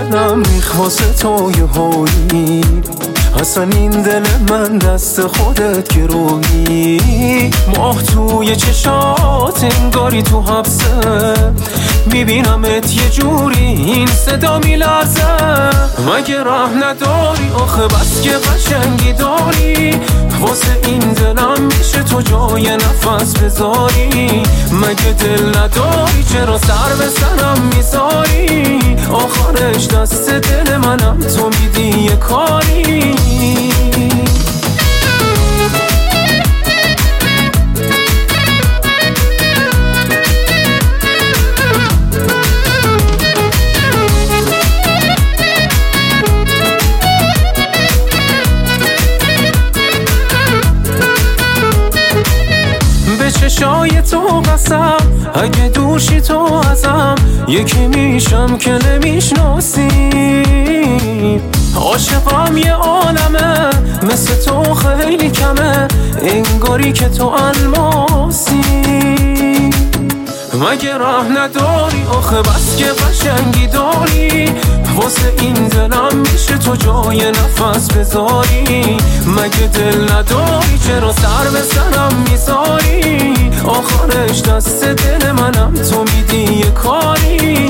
دلم ریخ واسه تو یه هویی، اصلا این دل من دست خودت گروهی. ماه توی چشات انگاری تو حبسه، میبینمت یه جوری این صدا میلرزه. مگه راه نداری آخه بس که قشنگی داری، واسه این دلم میشه تو جای نفس بذاری. مگه دل نداری چرا سر به سرم میذاری، آخرش دست دل منم تو میدی یه کاری. به چشای تو قسم اگه دوشی تو ازم، یکی میشم که نمیشناسی. عاشقم یه عالمه مثل تو خیلی کمه، انگاری که تو الماسی. مگه راه نداری آخه بس که قشنگی داری، واسه این دلم میشه تو جای نفس بذاری. مگه دل نداری چرا سر به سرم میذاری، آخرش دست دل منم تو میدی یه کاری.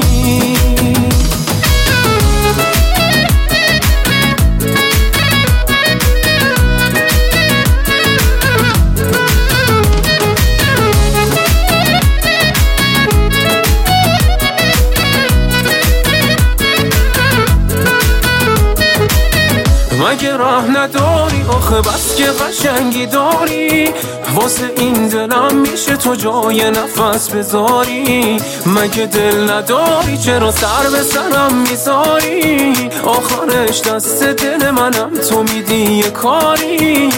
مگه راه نداری آخه بس که قشنگی داری، واسه این دلم میشه تو جای نفس بذاری. مگه دل نداری چرا سر به سرم میذاری، آخرش دست دل منم تو میدی یه کاری.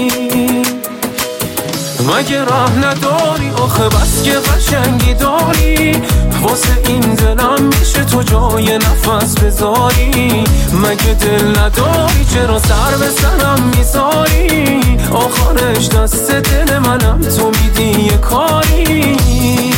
مگه راه نداری آخه بس که قشنگی داری، واسه این دلم میشه تو جای نفس بذاری. مگه دل نداری چرا سر به سرم میذاری، آخرش دست دل منم تو میدی یه کاری.